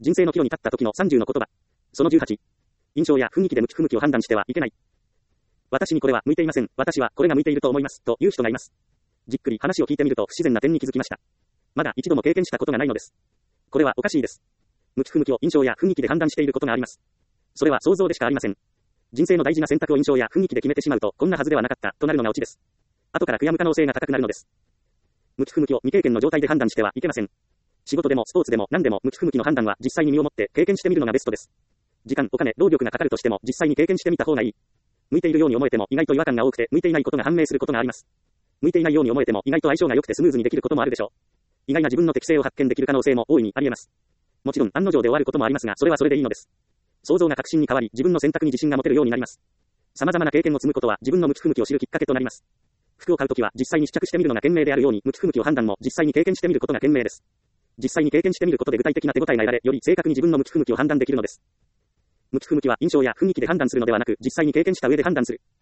人生の岐路に立った時の30の言葉。その18。印象や雰囲気で向き不向きを判断してはいけない。私にこれは向いていません。私はこれが向いていると思います。という人がいます。じっくり話を聞いてみると不自然な点に気づきました。まだ一度も経験したことがないのです。これはおかしいです。向き不向きを印象や雰囲気で判断していることがあります。それは想像でしかありません。人生の大事な選択を印象や雰囲気で決めてしまうと、こんなはずではなかったとなるのがオチです。後から悔やむ可能性が高くなるのです。向き不向きを未経験の状態で判断してはいけません。仕事でもスポーツでも何でも向き不向きの判断は実際に身をもって経験してみるのがベストです。時間、お金、労力がかかるとしても実際に経験してみた方がいい。向いているように思えても意外と違和感が多くて向いていないことが判明することがあります。向いていないように思えても意外と相性が良くてスムーズにできることもあるでしょう。意外な自分の適性を発見できる可能性も大いにあり得ます。もちろん案の定で終わることもありますが、それはそれでいいのです。想像が確信に変わり、自分の選択に自信が持てるようになります。様々な経験を積むことは自分の向き不向きを知るきっかけとなります。服を買うときは実際に試着してみるのが賢明であるように、向き不向きを判断も実際に経験してみることが賢明です。実際に経験してみることで具体的な手応えが得られ、より正確に自分の向き不向きを判断できるのです。向き不向きは印象や雰囲気で判断するのではなく、実際に経験した上で判断する。